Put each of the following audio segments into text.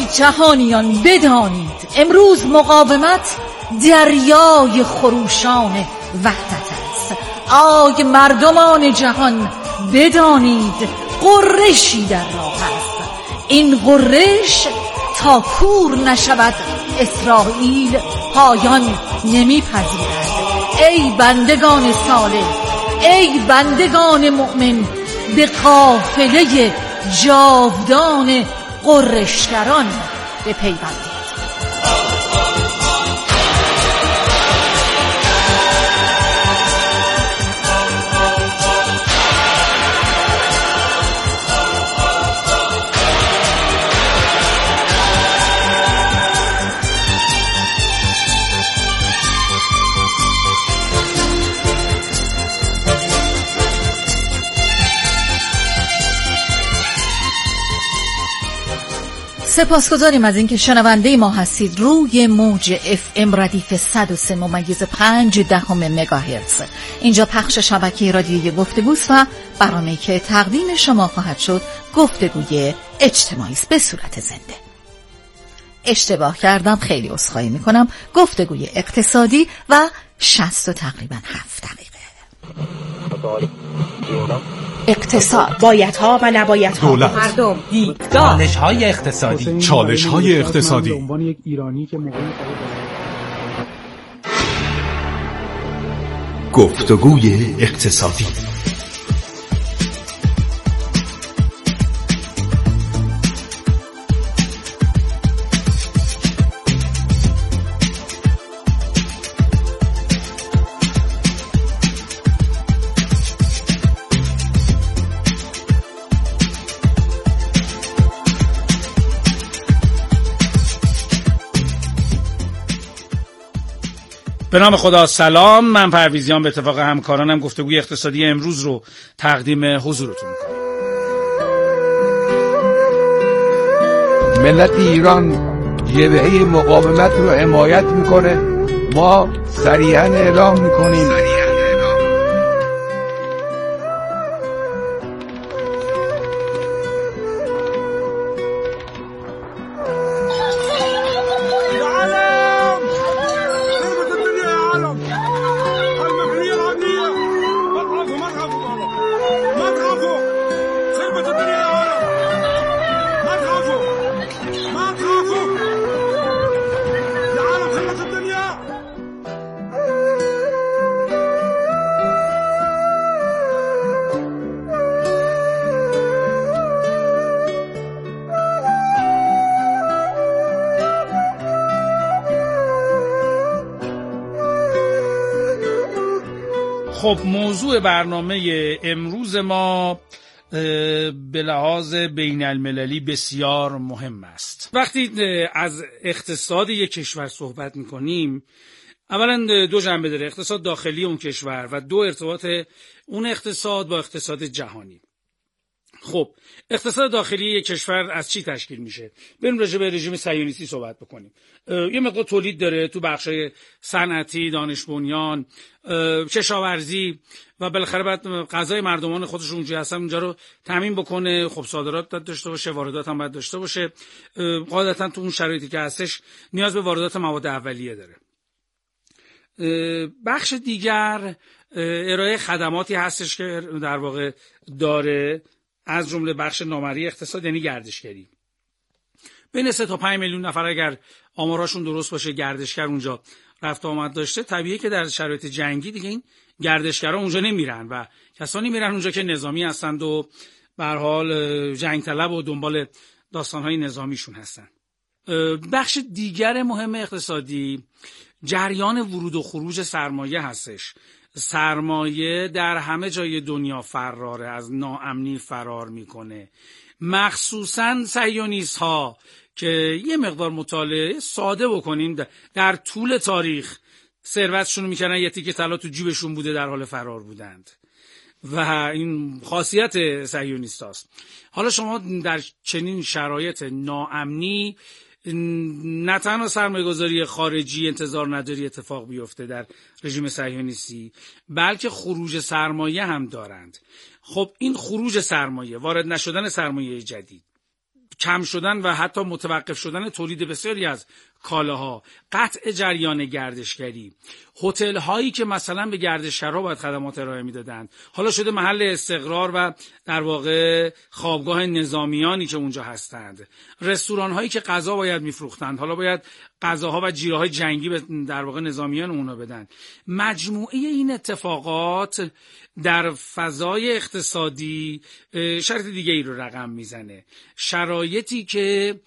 جهانیان بدانید امروز مقاومت دریای خروشان وحدت است. آی مردمان جهان بدانید غرشی در راه است. این غرش تا کور نشود اسرائیل پایان نمیپذیرد. ای بندگان صالح، ای بندگان مؤمن، به قافله جاودان غرشگران بپیوندید. سپاسگزاریم از اینکه شنونده ما هستید. روی موج FM ردیف 103.5 مگاهرتز. اینجا پخش شبکه رادیویی گفتگوست و برنامه‌ای که تقدیم شما خواهد شد گفتگوی اجتماعی است به صورت زنده. اشتباه کردم، خیلی عذرخواهی میکنم. گفتگوی اقتصادی و 60 تقریبا 7 دقیقه. اقتصاد، بایدها و نبایدها، دولت، مردم، دیدگاه، چالش‌های اقتصادی، چالش‌های اقتصادی. گفتگوی اقتصادی. به نام خدا. سلام، من پرویزیان به اتفاق همکارانم گفتگوی اقتصادی امروز رو تقدیم حضورتون میکنم. ملت ایران جبهه مقاومت رو حمایت میکنه. ما صریحاً اعلام میکنیم خب موضوع برنامه امروز ما به لحاظ بین المللی بسیار مهم است. وقتی از اقتصاد یک کشور صحبت میکنیم اولا دو جنبه داره، اقتصاد داخلی اون کشور و دو ارتباط اون اقتصاد با اقتصاد جهانی. خب اقتصاد داخلی یک کشور از چی تشکیل میشه؟ بریم راجع به رژیم صهیونیستی صحبت بکنیم. یه مقدار تولید داره تو بخشای صنعتی، دانش بنیان، کشاورزی و بالاخره بعد غذای مردمان خودش اونجا هستن اونجا رو تامین بکنه. خب صادرات داشته باشه، واردات هم باید داشته باشه. قاعدتا تو اون شرایطی که هستش نیاز به واردات مواد اولیه داره. بخش دیگر ارائه خدماتی هستش که در واقع داره، از جمله بخش نامری اقتصاد یعنی گردشگری. بین 3 تا 5 میلیون نفر اگر آماراشون درست باشه گردشگر اونجا رفت آمد داشته. طبیعیه که در شرایط جنگی دیگه این گردشگرها اونجا نمیرن و کسانی میرن اونجا که نظامی هستند و به هر حال جنگ طلب و دنبال داستانهای نظامیشون هستن. بخش دیگر مهم اقتصادی جریان ورود و خروج سرمایه هستش. سرمایه در همه جای دنیا فراره، از ناامنی فرار میکنه. مخصوصاً صهیونیست ها که یه مقدار مطالعه ساده بکنیم در طول تاریخ ثروتشون رو میکردن یه تیکه طلا تو جیبشون بوده در حال فرار بودند و این خاصیت صهیونیست هاست. حالا شما در چنین شرایط ناامنی نه تنها سرمایه‌گذاری خارجی انتظار نداری اتفاق بیفته در رژیم صهیونیستی، بلکه خروج سرمایه هم دارند. خب این خروج سرمایه، وارد نشدن سرمایه جدید کم شدن و حتی متوقف شدن تولید بسیاری از کالاها، قطع جریان گردشگری، هتل هایی که مثلا به گردشگرها باید خدمات ارائه میدادند حالا شده محل استقرار و در واقع خوابگاه نظامیانی که اونجا هستند، رستوران هایی که غذا باید میفروختند حالا باید غذاها و جیره های جنگی به در واقع نظامیان اونا بدن. مجموعه این اتفاقات در فضای اقتصادی شرط دیگه ای رو رقم میزنه، شرایطی که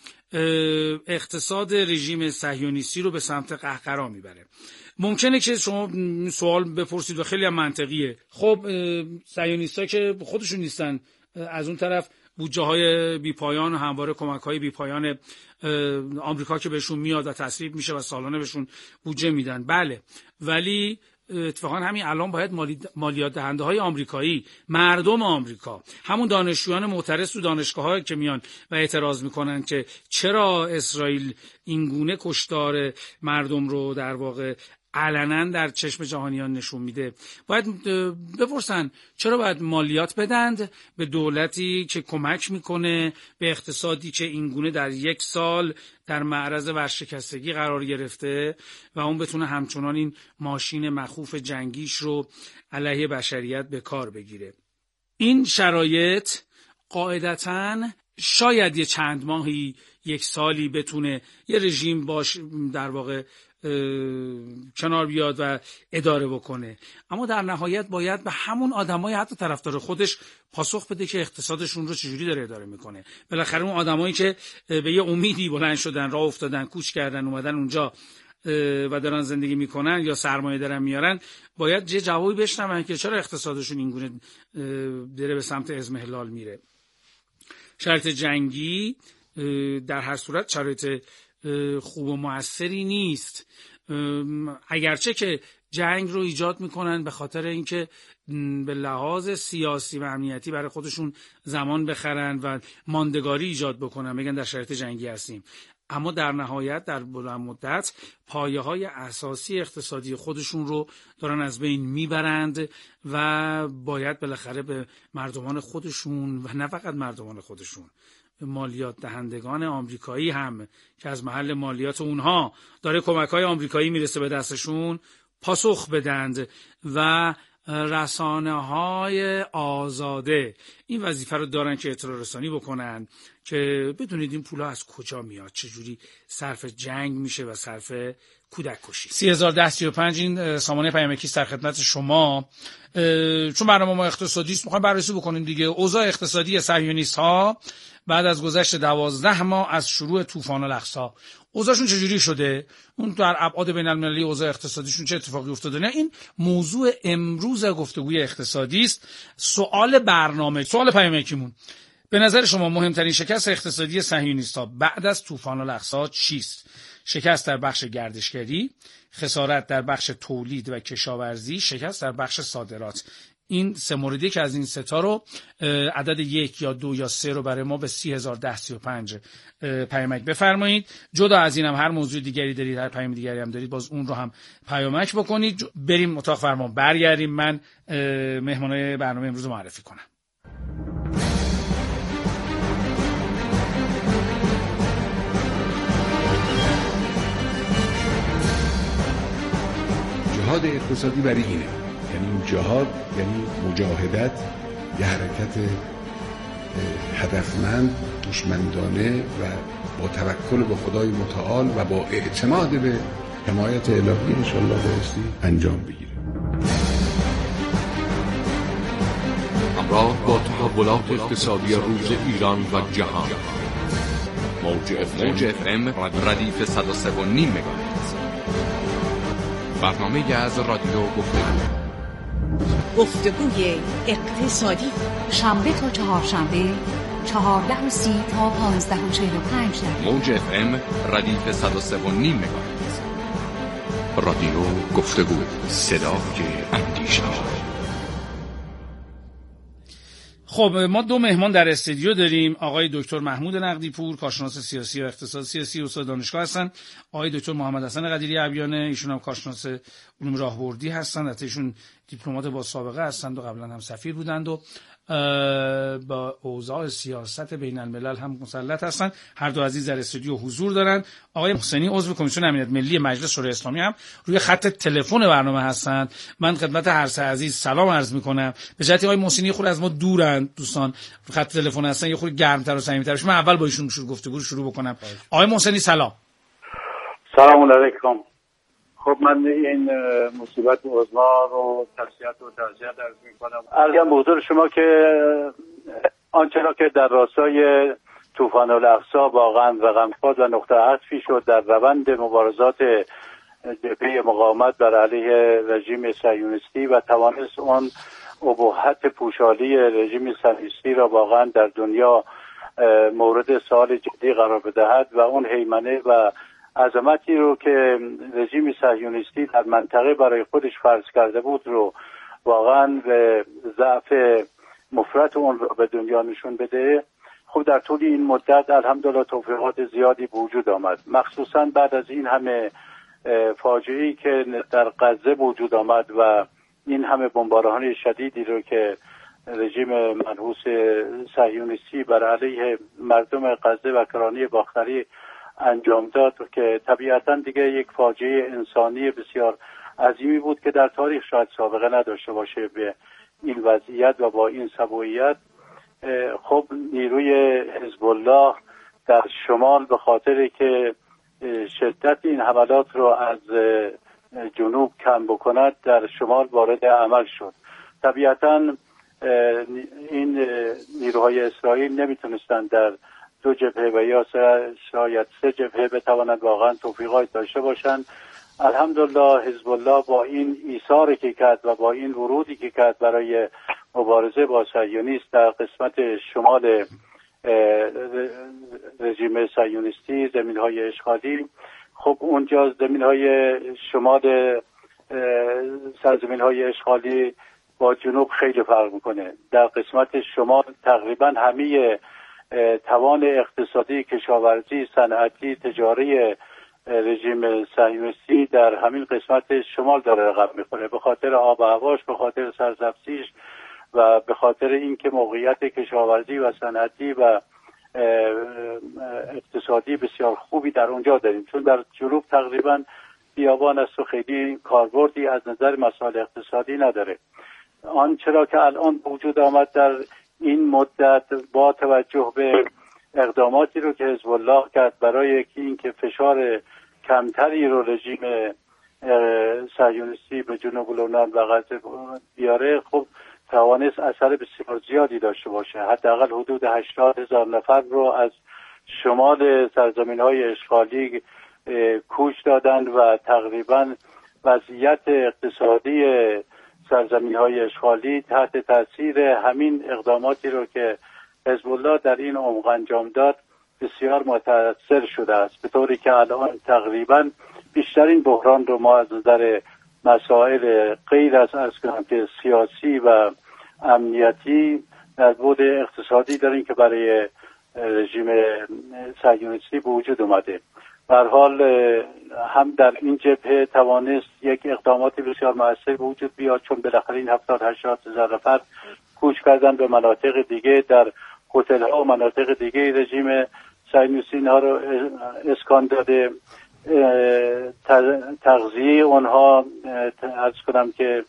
اقتصاد رژیم صهیونیستی رو به سمت قهقرا میبره. ممکنه که شما سوال بپرسید و خیلی هم منطقیه، خب صهیونیست‌ها که خودشون نیستن، از اون طرف بودجه های بیپایان و همواره کمک های بیپایان آمریکا که بهشون میاد و تصویب میشه و سالانه بهشون بودجه میدن، بله، ولی اتفاقا همین الان باید مالیات دهنده های آمریکایی، مردم آمریکا، همون دانشجویان معترض تو دانشگاه‌ها که میان و اعتراض میکنن که چرا اسرائیل اینگونه کشتار مردم رو در واقع علنا در چشم جهانیان نشون میده، باید بپرسن چرا باید مالیات بدند به دولتی که کمک میکنه به اقتصادی که اینگونه در یک سال در معرض ورشکستگی قرار گرفته و اون بتونه همچنان این ماشین مخوف جنگیش رو علیه بشریت به کار بگیره. این شرایط قاعدتاً شاید یه چند ماهی، یک سالی بتونه یه رژیم باش در واقع کنار بیاد و اداره بکنه، اما در نهایت باید به همون آدمای حتی طرفدار خودش پاسخ بده که اقتصادشون رو چجوری داره اداره میکنه. بالاخره اون آدمایی که به یه امیدی بلند شدن، راه افتادن، کوچ کردن، اومدن اونجا و دارن زندگی میکنن یا سرمایه دارن میارن، باید یه جوابی بشنون که چرا اقتصادشون اینگونه داره به سمت اضمحلال میره. شرایط جنگی در هر صورت شرایط خوب و موثری نیست، اگرچه که جنگ رو ایجاد میکنن به خاطر اینکه به لحاظ سیاسی و امنیتی برای خودشون زمان بخرن و ماندگاری ایجاد بکنن، بگن در شرایط جنگی هستیم، اما در نهایت در بلند مدت پایه‌های اساسی اقتصادی خودشون رو دارن از بین میبرند و باید بالاخره به مردمان خودشون و نه فقط مردمان خودشون، مالیات دهندگان آمریکایی هم که از محل مالیات اونها داره کمک‌های آمریکایی میرسه به دستشون پاسخ بدند و رسانه‌های آزاده این وظیفه رو دارن که اطلاع رسانی بکنن که بدونید این پولا از کجا میاد، چجوری صرف جنگ میشه و صرف کودک کشی. 301035 این سامانه پیامکی در خدمت شما. چون برنامه ما اقتصادی است میخوایم بررسی بکنیم دیگه اوضاع اقتصادی صهیونیست‌ها بعد از گذشت 12 ماه از شروع طوفان الاقصی. اوضاعشون چجوری شده؟ اون در ابعاد بین‌المللی اوضاع اقتصادیشون چه اتفاقی افتاده؟ نه این موضوع امروز گفتگوی اقتصادی است. سوال پیامکیمون، به نظر شما مهمترین شکست اقتصادی صهیونیست‌ها بعد از طوفان الاقصی چیست؟ شکست در بخش گردشگری، خسارت در بخش تولید و کشاورزی، شکست در بخش صادرات. این سه موردی که از این سه تا رو عدد 1 یا 2 یا 3 رو برای ما به 301035 پیامک بفرمایید. جدا از این هم هر موضوع دیگری دارید، هر پیام دیگری هم دارید، باز اون رو هم پیامک بکنید. بریم اتاق فرمان، برگردیم من مهمانای برنامه امروز معرفی کنم. جهاد اقتصادی برای اینه، یعنی جهاد یعنی مجاهدت، یه حرکت هدفمند، هوشمندانه و با توکل به خدای متعال و با اعتماد به حمایت الهی انشالله بایستی انجام بگیره. همراه با تحولات اقتصادی روز ایران و جهان، موج FM ردیف 103.5 مگاهرتز. برنامه از رادیو گفتگوی اقتصادی، شنبه تا چهارشنبه 14:30 تا 15:45 دقیقه. موج FM ردیف 103.5 مگاهرتز. رادیو گفتگو، صدای اندیشه. خب ما دو مهمان در استودیو داریم. آقای دکتر محمود نقدی پور، کارشناس سیاسی و اقتصاد سیاسی، استاد دانشگاه هستن. آقای دکتر محمد حسن قدیری ابیانه، ایشون هم کارشناس علوم راهبردی هستن، البته ایشون دیپلمات با سابقه هستند و قبلا هم سفیر بودند. و با اوضاع سیاست بین الملل هم مسلط هستن. هر دو عزیز در استودیو حضور دارن. آقای محسنی عضو کمیسیون امنیت ملی مجلس شورای اسلامی هم روی خط تلفن برنامه هستن. من خدمت هر سه عزیز سلام عرض میکنم. به جهت آقای محسنی خود از ما دورن، دوستان خط تلفن هستن، یه خورده گرمتر و صمیمیتر. من اول با ایشون گفتگو شروع بکنم. آقای محسنی سلام. سلام علیکم. خب من این مصیبت عظما رو تسلیت و تعزیت عرض می‌کنم. عرضم به حضور شما که آنچه را که در راستای طوفان الاقصی واقعا رقم‌خواد و نقطه عطفی شد در روند مبارزات جبهه مقاومت بر علیه رژیم صهیونیستی و توانست اون ابهت پوشالی رژیم صهیونیستی را واقعا در دنیا مورد سوال جدی قرار بدهد و اون هیمنه و عظمتی رو که رژیم صهیونیستی در منطقه برای خودش فرض کرده بود رو واقعا به ضعف مفرط اون رو به دنیا نشون بده. خب در طول این مدت الحمدلله توفیقات زیادی به وجود آمد، مخصوصا بعد از این همه فاجعه‌ای که در غزه وجود آمد و این همه بمباران شدیدی رو که رژیم منحوس صهیونیستی بر علیه مردم غزه و کرانه باختری انجام داد که طبیعتا دیگه یک فاجعه انسانی بسیار عظیمی بود که در تاریخ شاید سابقه نداشته باشه به این وضعیت و با این سبویت. خب نیروی حزب الله در شمال به خاطر که شدت این حملات رو از جنوب کم بکند در شمال وارد عمل شد. طبیعتا این نیروهای اسرائیل نمیتونستند در دو جبهه و یا شاید سه جبهه بتوانند واقعا توفیقات داشته باشند. الحمدلله حزب الله با این ایثاری که کرد و با این ورودی که کرد برای مبارزه با صهیونیسم در قسمت شمال رژیم صهیونیستی، زمین‌های اشغالی، خب اونجا زمین‌های شمال سرزمین‌های اشغالی با جنوب خیلی فرق میکنه. در قسمت شمال تقریبا همه توان اقتصادی، کشاورزی، صنعتی، تجاری رژیم صهیونیستی در همین قسمت شمال داره رقم میخوره، به خاطر آب و هواش، به خاطر سرسبزیش و به خاطر اینکه موقعیت کشاورزی و صنعتی و اقتصادی بسیار خوبی در اونجا داریم. چون در جنوب تقریبا بیابان است و خیلی کاربردی از نظر مسائل اقتصادی نداره. آنچه را که الان وجود آمد در این مدت با توجه به اقداماتی رو که حزب الله کرد برای اینکه فشار کمتری رو رژیم صهیونیستی به جنوب لبنان و غزه بیاره، خب توانست اثر بسیار زیادی داشته باشه. حداقل حدود 80,000 نفر رو از شمال سرزمین‌های اشغالی کوچ دادند و تقریبا وضعیت اقتصادی سرزمین‌های اشغالی تحت تاثیر همین اقداماتی رو که حزب الله در این عمق انجام داد بسیار متاثر شده است، به طوری که الان تقریبا بیشترین بحران رو ما از نظر مسائل غیر از که سیاسی و امنیتی در بعد اقتصادی داریم که برای رژیم صهیونیستی به وجود اومده. به هر حال هم در این جبهه توانست یک اقداماتی بسیار مؤثر به وجود بیاد، چون بالاخره این 70-80 هزار نفر کوچ کردن به مناطق دیگه، در هتل ها و مناطق دیگه رژیم صهیونیستی اینها رو اسکان داده. تغذیه اونها عرض کنم که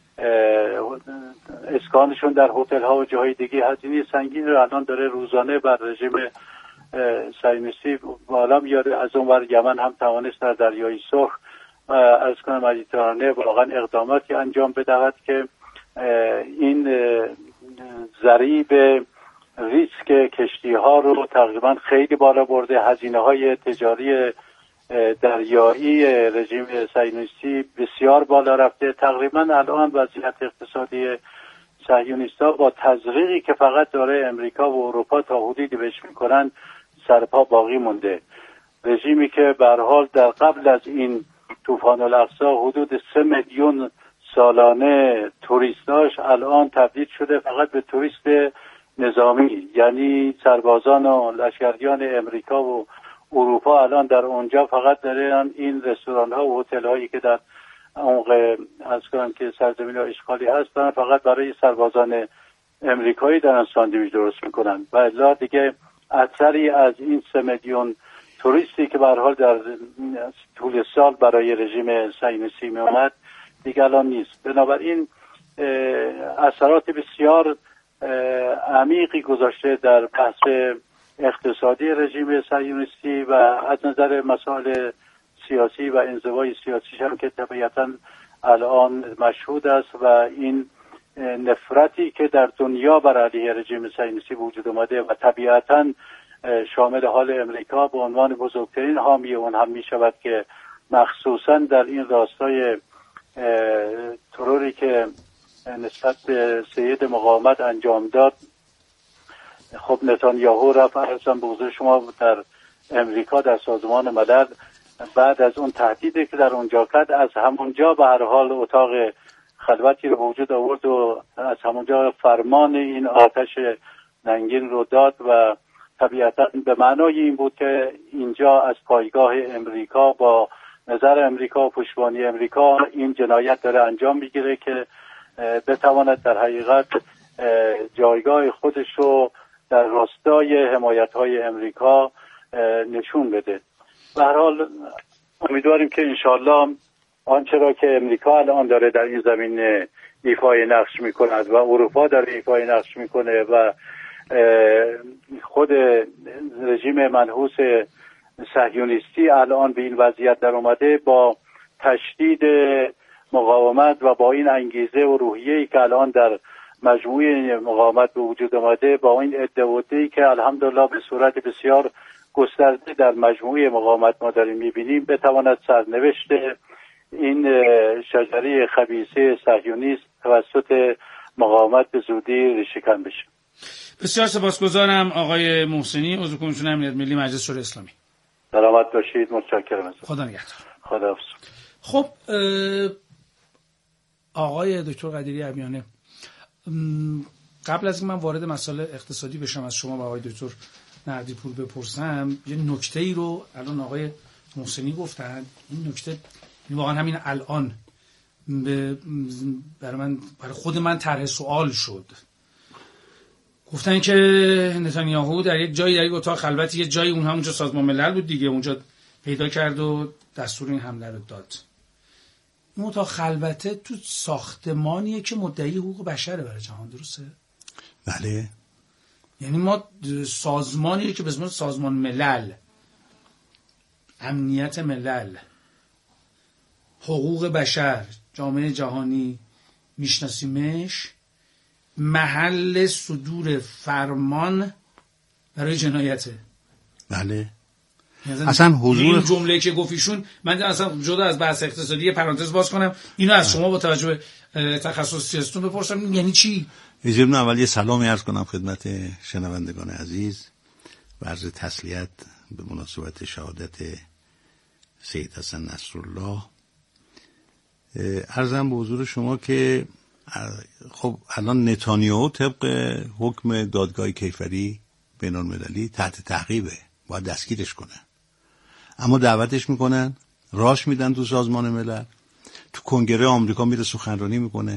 اسکانشون در هتل ها و جاهای دیگه هزینه سنگین رو الان داره روزانه بر رژیم صهیونیستی بالا میاره. از اون ور یمن هم توانست در دریای سرخ عرض کنم مدیترانه واقعا اقداماتی انجام بدهد که این ضریب ریسک کشتی ها رو تقریبا خیلی بالا برده. هزینه های تجاری دریایی رژیم صهیونیستی بسیار بالا رفته. تقریبا الان وضعیت اقتصادی صهیونیست‌ها با تزریقی که فقط داره امریکا و اروپا تا حدودی بهش میکنن سرپا باقی مونده. رژیمی که به هر حال در قبل از این طوفان الاقصی حدود 3 میلیون سالانه توریست داشت، الان تبدیل شده فقط به توریست نظامی، یعنی سربازان و لشکریان امریکا و اروپا الان در اونجا فقط دارن این رستوران ها و هتل هایی که در عمق از کنم که سرزمین ها اشغالی هستن فقط برای سربازان امریکایی دارن ساندویچ درست میکنن و الا دیگه اثری از این 3 میلیون توریستی که به هر حال در طول سال برای رژیم صهیونیستی می اومد دیگه الان نیست. بنابراین اثرات بسیار عمیقی گذاشته در بحث اقتصادی رژیم صهیونیستی و از نظر مسائل سیاسی و انزوای سیاسیش هم که طبیعتاً الان مشهود است و این نفرتی که در دنیا بر علیه رژیم صهیونیستی وجود اومده و طبیعتاً شامل حال امریکا به عنوان بزرگترین حامی اون هم می شود که مخصوصاً در این راستای تروری که نسبت به سید مقاومت انجام داد. خب نتانیاهو رفت ارزم به حضور شما در امریکا در سازمان ملل بعد از اون تهدیدی که در اونجا کرد از همونجا به هر حال اتاق خلوتی رو وجود آورد و از همونجا فرمان این آتش ننگین رو داد و طبیعتا به معنای این بود که اینجا از پایگاه امریکا با نظر امریکا و پشتیبانی امریکا این جنایت داره انجام میگیره که بتواند در حقیقت جایگاه خودش رو در راستای حمایت‌های امریکا نشون بده. به هر حال امیدواریم که انشالله آنچه را که امریکا الان داره در این زمینه ایفای نقش میکند و اروپا داره ایفای نقش میکنه و خود رژیم منحوس صهیونیستی الان به این وضعیت در اومده با تشدید مقاومت و با این انگیزه و روحیه‌ای که الان در مجموعه مقاومت به وجود اومده، با این ادعاءی که الحمدلله به صورت بسیار گسترده در مجموعه مقاومت ما داریم می‌بینیم، بتواند سرنوشت این شجره خبیثه صهیونیست توسط مقاومت به زودی ریشه‌کن بشه. بسیار سپاسگزارم آقای محسنی، عضو کمیسیون امنیت ملی مجلس شورای اسلامی. سلامت باشید، متشکرم. خدا نگهدار. خداحافظ. خب آقای دکتر قدیری عبیانه، قبل از اینکه من وارد مسائل اقتصادی بشم از شما و آقای دکتر نقدی پور بپرسم، یه نکته‌ای رو الان آقای محسنی گفتن. این نکته واقعا همین الان برای خود من طرح سوال شد. گفتن که نتانیاهو در یک جایی، در یک اتاق خلوتی، یک جایی، اون همونجا سازمان ملل بود دیگه، اونجا پیدا کرد و دستور این حمله رو داد. این اتاق خلوته تو ساختمانیه که مدعی حقوق بشره برای جهان، درسته؟ بله. یعنی ما سازمانیه که به اسم سازمان ملل، امنیت ملل، حقوق بشر، جامعه جهانی میشناسیمش، محل صدور فرمان برای جنایته. بله. اصلا حضور این جمله که گفتیشون، من اصلا جدا از بحث اقتصادی پرانتز باز کنم، اینو از شما با توجه به تخصص سیاستتون بپرسم، یعنی چی؟ اجازه بدید اول یه سلامی عرض کنم خدمت شنوندگان عزیز و عرض تسلیت به مناسبت شهادت سید حسن نصرالله. عرضم به حضور شما که خب الان نتانیاهو طبق حکم دادگاه کیفری بین‌المللی تحت تعقیبه، باید دستگیرش کنن، اما دعوتش میکنن، راش میدن تو سازمان ملل، تو کنگره آمریکا میره سخنرانی میکنه،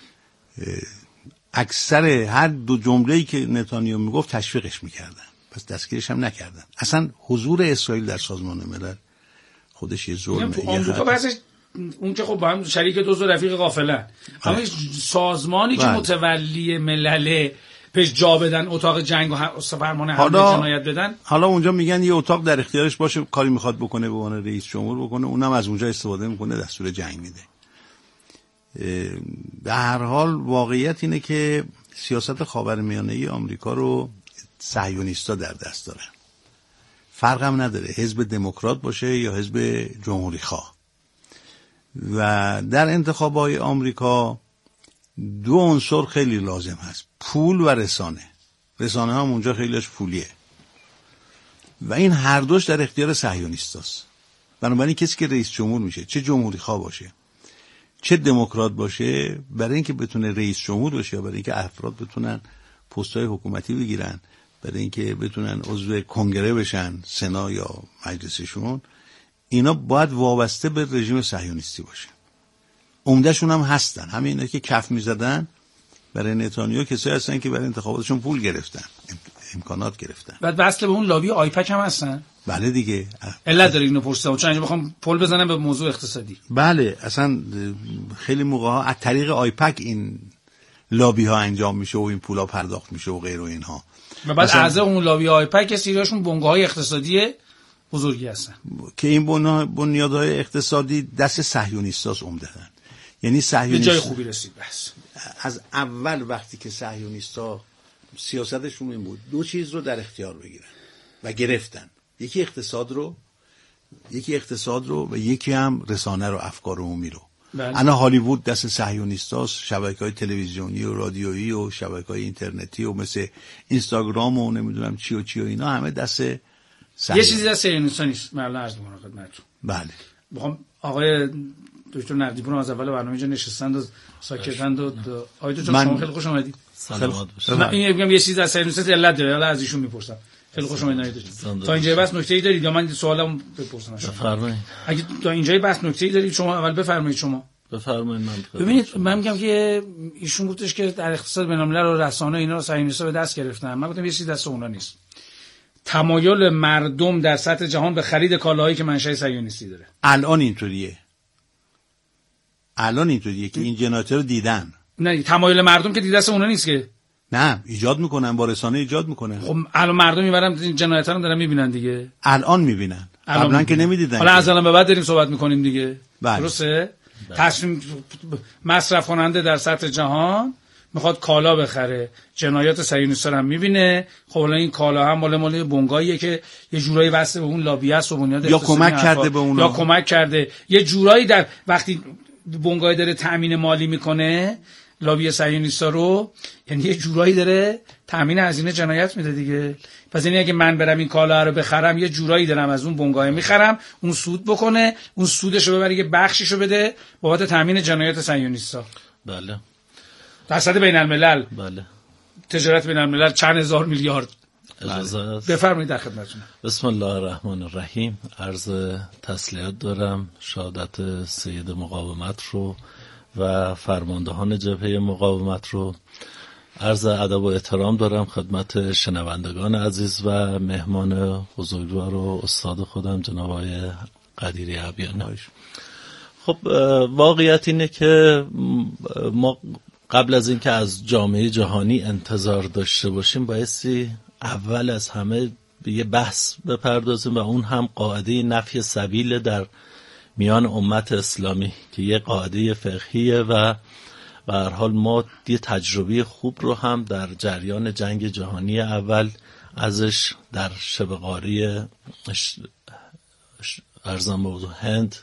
اکثر هر دو جمله‌ای که نتانیاهو میگفت تشویقش میکردن، پس دستگیرش هم نکردن. اصلا حضور اسرائیل در سازمان ملل خودش یه ظلمه. تو آمریکا بحثش اون که خب با هم شریک دوست و رفیق غافلن، اما سازمانی که متولی ملله پیش جا بدن، اتاق جنگ و فرمان حمله جنایت بدن، حالا اونجا میگن یه اتاق در اختیارش باشه، کاری میخواد بکنه به عنوان رئیس جمهور بکنه، اونم از اونجا استفاده میکنه، دستور جنگ میده. به هر حال واقعیت اینه که سیاست خاورمیانه‌ای آمریکا رو صهیونیستا در دست دارن. فرق هم نداره حزب دموکرات باشه یا حزب جمهوری خواه. و در انتخابات آمریکا دو عنصر خیلی لازم هست، پول و رسانه. رسانه هم اونجا خیلیش پولیه و این هر دوش در اختیار صهیونیستاست. بنابراین کسی که رئیس جمهور میشه، چه جمهوری خواه باشه چه دموکرات باشه، برای اینکه بتونه رئیس جمهور باشه یا برای اینکه افراد بتونن پست‌های حکومتی بگیرن، برای اینکه بتونن عضو کنگره بشن، سنا یا مجلسشون، اینا باید وابسته به رژیم صهیونیستی باشه. عمدهشون هم هستن، همین که کف میزدن برای نتانیاهو کسایی هستن که برای انتخاباتشون پول گرفتن، امکانات گرفتن. بعد وصل به اون لابی آیپک هم هستن. بله دیگه. علت داره اینو پرسیدم چون اینجا بخوام پول بزنم به موضوع اقتصادی. بله اصلا خیلی موقع ها از طریق آیپک این لابی ها انجام میشه و این پولا پرداخت میشه و غیر و اینها. و بعد اعضا اون لابی آیپک سریاشون بنگاه‌های اقتصادی بزرگی هستن که این بنیادهای اقتصادی دست صهیونیستاست عمدتاً. یعنی صهیونیست به جای خوبی رسید بس. از اول وقتی که صهیونیستا سیاستشون این بود دو چیز رو در اختیار بگیرن و گرفتن، یکی اقتصاد رو و یکی هم رسانه رو، افکار عمومی رو. انا هالیوود دست صهیونیستاست، شبکه‌های تلویزیونی و رادیویی و شبکه‌های اینترنتی و مثل اینستاگرام و نمیدونم چی و اینا همه دست یه چیزی دست صهیونیستا نیست. من عرض می‌کنم خدمتتون. بله. بخوام آقای دکتر نقدی‌پور از اول برنامه اینجا نشستند و ساکتند و آقای دکتر شما خیلی خوش اومدید. سلامت باشید. من این میگم یه چیزی از صهیونیستا علت داره، حالا از ایشون میپرسم. خیلی خوش اومدید. تا اینجا بس نکته‌ای دارید یا من سوالم بپرسم شما؟ بفرمایید. اگه تا اینجا بس نکته‌ای دارید شما اول بفرمایید شما. بفرمایید. ببینید من میگم که ایشون گفتش که در اقتصاد بین‌الملل و رسانه اینا رو صهیونیست‌ها به دست گرفتن. من گفتم یه چیزی دست اونا نیست. تمایل مردم در سطح جهان به خرید کالاهایی که منشأ صهیونیستی داره. الان اینطوریه که این جنایت رو دیدن. نه تمایل مردم که دست اونا نیست که. نه ایجاد میکنن، با رسانه ایجاد میکنن. خب الان مردم میبرن این جنایت رو دارن میبینن دیگه. الان میبینن. قبلا که نمیدیدن. حالا از الان به بعد داریم صحبت میکنیم دیگه. بله. درسته؟ تصمیم مصرف کننده در سطح جهان میخواد کالا بخره، جنایات صهیونیستا رو هم میبینه. خب الان این کالا هم مال بنگاهیه که یه جورایی واسه به اون لابی است و بنیاد یا کمک کرده به اونها، یا کمک کرده یه جورایی در وقتی بنگاهی داره تامین مالی میکنه لابی صهیونیستا رو، یعنی یه جورایی داره تامین هزینه جنایت میده دیگه. پس یعنی اگه من برم این کالا رو بخرم یه جورایی دارم از اون بنگاه میخرم، اون سود بکنه، اون سودشو ببره یه بخشیشو بده بابت تامین جنایات صهیونیستا. بله. در سطح بین الملل. بله. تجارت بین الملل چند هزار میلیارد. اجازه است. بفرمایید در خدمتتونم. بسم الله الرحمن الرحیم. عرض تسلیت دارم شهادت سید مقاومت رو و فرماندهان جبهه مقاومت رو. عرض ادب و احترام دارم خدمت شنوندگان عزیز و مهمان بزرگوار و استاد خودم جناب آقای قدیری عبیانه. خب واقعیت اینه که ما قبل از اینکه از جامعه جهانی انتظار داشته باشیم بایستی اول از همه به یه بحث بپردازیم و اون هم قاعده نفی سبیل در میان امت اسلامی که یه قاعده فقهیه و به هر حال ما یه تجربه خوب رو هم در جریان جنگ جهانی اول ازش در شبه قاره ارزم به هند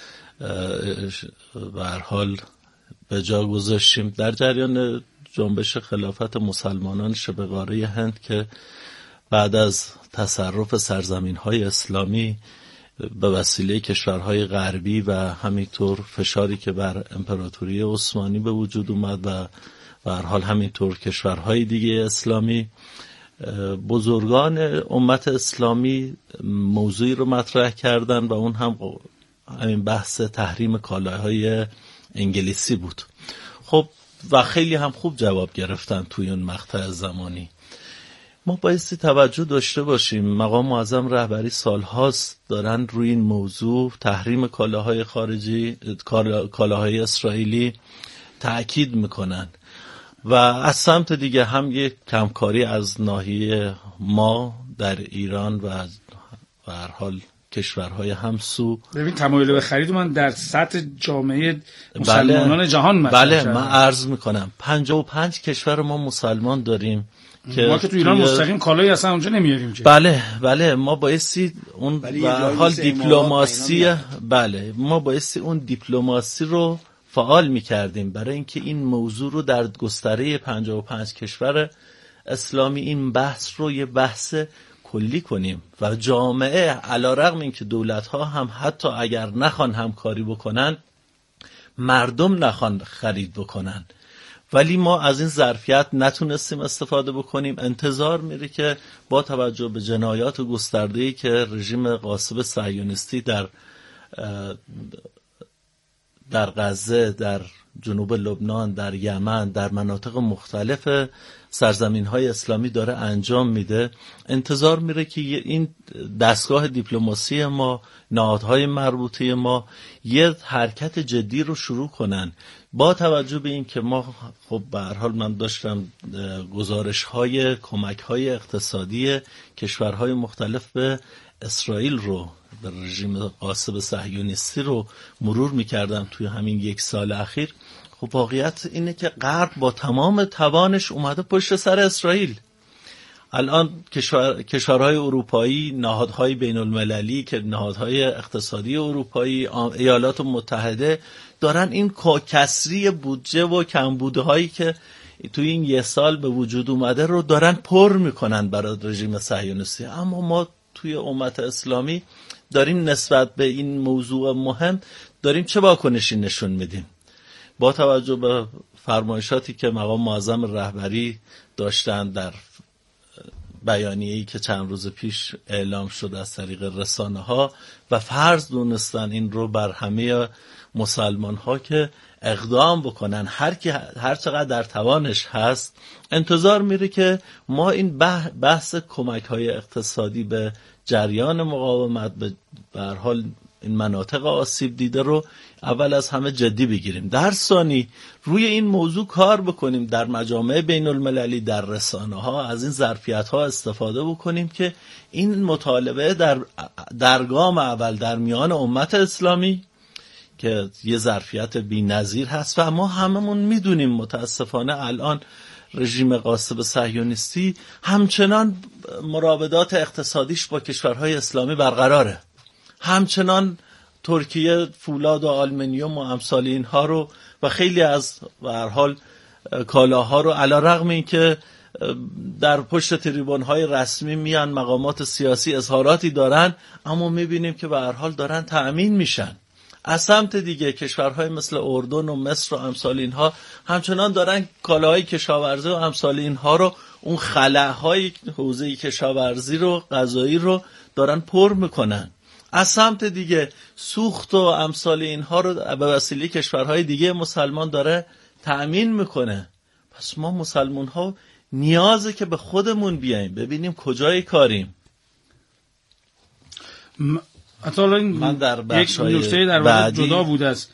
به هر حال به جا گذاشتیم در جریان جنبش خلافت مسلمانان شبه قاره هند که بعد از تصرف سرزمین‌های اسلامی به وسیله کشورهای غربی و همینطور فشاری که بر امپراتوری عثمانی به وجود اومد و به هر حال همینطور کشورهای دیگه اسلامی، بزرگان امت اسلامی موضوعی رو مطرح کردن و اون هم همین بحث تحریم کالاهای انگلیسی بود. خب و خیلی هم خوب جواب گرفتن توی اون مقطع زمانی. ما بایستی توجه داشته باشیم مقام معظم رهبری سالهاست دارن روی این موضوع تحریم کالاهای خارجی، کالاهای اسرائیلی تأکید میکنن و از سمت دیگه هم یک کمکاری از ناحیه ما در ایران و به هر حال کشورهای همسو. ببین تمایل به خرید من در سطح جامعه مسلمانان جهان مطرح بله من عرض میکنم 55 کشور ما مسلمان داریم که ما که تو ایران مستقیم کالایی اصلا اونجا نمیاریم که. بله ما بایستی اون به هر حال دیپلماسی ما بایستی اون دیپلماسی رو فعال میکردیم برای اینکه این موضوع رو در گستره 55 کشور اسلامی این بحث رو یه بحث کلی کنیم و جامعه علیرغم اینکه دولت‌ها هم حتی اگر نخوان همکاری بکنن مردم نخوان خرید بکنن ولی ما از این ظرفیت نتونستیم استفاده بکنیم. انتظار میره که با توجه به جنایات گسترده‌ای که رژیم غاصب صهیونیستی در در غزه، در جنوب لبنان، در یمن، در مناطق مختلف سرزمین‌های اسلامی داره انجام میده، انتظار میره که این دستگاه دیپلماسی ما، نهادهای مربوطه ما یه حرکت جدی رو شروع کنن. با توجه به این که ما خب به هر حال من داشتم گزارش‌های کمک‌های اقتصادی کشورهای مختلف به اسرائیل رو، به رژیم غاصب صهیونیستی رو مرور می‌کردم توی همین 1 سال اخیر. خب واقعیت اینه که غرب با تمام توانش اومده پشت سر اسرائیل. الان کشورهای اروپایی، نهادهای بین المللی که نهادهای اقتصادی اروپایی، ایالات متحده دارن این کسری بودجه و کمبودهایی که توی این 1 سال به وجود اومده رو دارن پر میکنن برای رژیم صهیونیستی. اما ما توی امت اسلامی داریم نسبت به این موضوع مهم داریم چه واکنشی نشون میدیم؟ با توجه به فرمایشاتی که مقام معظم رهبری داشتن در بیانیه‌ای که چند روز پیش اعلام شد از طریق رسانه‌ها و فرض دونستن این رو بر همه مسلمان‌ها که اقدام بکنن، هر چقدر در توانش هست، انتظار میره که ما این بحث کمک‌های اقتصادی به جریان مقاومت به هر حال این مناطق آسیب دیده رو اول از همه جدی بگیریم. در ثانی روی این موضوع کار بکنیم، در مجامع بین المللی، در رسانه ها از این ظرفیت ها استفاده بکنیم که این مطالبه در گام اول در میان امت اسلامی که یه ظرفیت بی‌نظیر هست و ما هممون میدونیم متاسفانه الان رژیم غاصب صهیونیستی همچنان مراودات اقتصادیش با کشورهای اسلامی برقراره. همچنان ترکیه فولاد و آلومینیوم و امثال اینها رو و خیلی از به هر حال کالاها رو علی رغم این که در پشت تریبون‌های رسمی میان مقامات سیاسی اظهاراتی دارن، اما میبینیم که به هر حال دارن تأمین میشن. از سمت دیگه کشورهای مثل اردن و مصر و امثال اینها همچنان دارن کالاهای کشاورزی و امثال اینها رو، اون خلاهای حوزه کشاورزی رو، غذایی رو دارن پر میکنن. از سمت دیگه سوخت و امثال اینها رو به وسیله کشورهای دیگه مسلمان داره تأمین میکنه. پس ما مسلمان ها نیازه که به خودمون بیاییم ببینیم کجای کاریم. من در یک نکته در واقع جدا بود از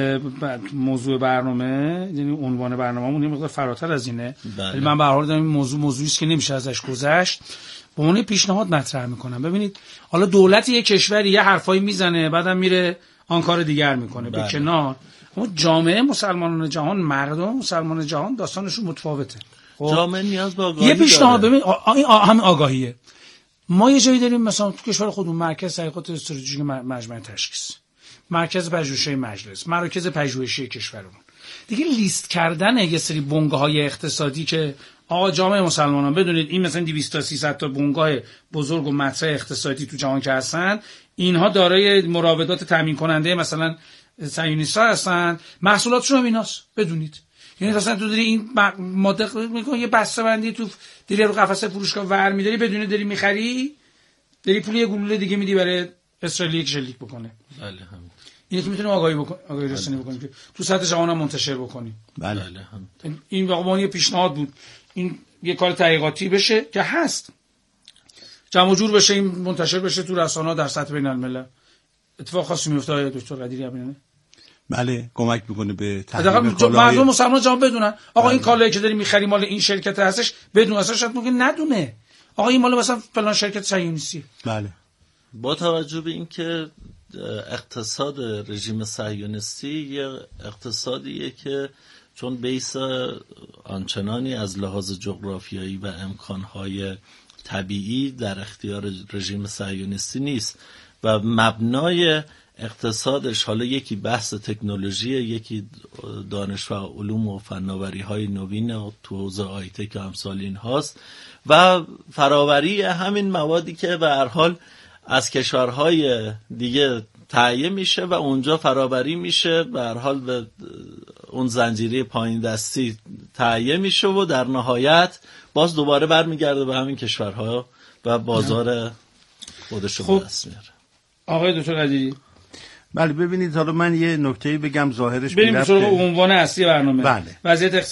موضوع برنامه، یعنی عنوان برنامه‌مون یه مقدار فراتر از اینه، ولی من به هر حال این موضوعی است که نمیشه ازش گذشت. به عنوان پیشنهاد مطرح میکنم. ببینید حالا دولت یک کشوری یه حرفایی میزنه بعدم میره آن کار دیگر میکنه به کنار. اما جامعه مسلمانان جهان، مردم مسلمان جهان داستانشون متفاوته. جامعه نیاز به آگاهی یه پیشنهاد ببین همین آگاهیه. ما یه جایی داریم مثلا تو کشور خودمون مرکز تحقیقات استراتژیک مجمع تشخیص، مرکز پژوهشی مجلس، مراکز پژوهشی کشورمون. دیگه لیست کردن یه سری بنگاه‌های اقتصادی که آقا جامعه مسلمانان بدونید این مثلا 200 تا 300 تا بنگاه بزرگ و مطرح اقتصادی تو جهان که هستن، اینها دارای مراودات تامین کننده مثلا صهیونیست‌ها هستن، محصولاتشون هم ایناست بدونید. یعنی مثلا تو داری این ماده میگن یه بسته‌بندی تو داری رو قفسه فروشگاه ور می‌داری بدون داری می‌خری، داری پول یه گلوله دیگه میدی برای اسرائیل یک شلیک بکنه. بله همین. اینو که میتونیم آگاهی رسانی بکنیم که تو سطح جهان هم منتشر بکنیم. بله همین. این واقعا یه پیشنهاد بود. این یه کار تحقیقاتی بشه که هست. جمع جور بشه، این منتشر بشه تو رسانه‌ها در سطح بین‌الملل. اتفاق خاصی میفته دکتر قدیری همینه. بله کمک میکنه به تحریم مردم مسلمان جهان بدونن آقا این کالایی که داری میخری مال این شرکت هستش، بدون اصلا شاید ممکن ندونه آقا این مال مثلا فلان شرکت صهیونیستی. بله. با توجه به این که اقتصاد رژیم صهیونیستی یه اقتصادیه که چون بیس آنچنانی از لحاظ جغرافیایی و امکانهای طبیعی در اختیار رژیم صهیونیستی نیست و مبنای اقتصادش حالا یکی بحث تکنولوژی، یکی دانش و علوم و فناوری های نوین تو حوزه آی‌تک و امثال این هاست و فراوری همین موادی که به هر حال از کشورهای دیگه تهیه میشه و اونجا فراوری میشه، به هر حال به اون زنجیره پایین دستی تهیه میشه و در نهایت باز دوباره برمیگرده به همین کشورها و بازار خودش رو به دست میاره. آقای دکتر قدیری بله ببینید حالا من یه نکته‌ای بگم ظاهرش بریم سراغ عنوان اصلی برنامه. بله. وضعیت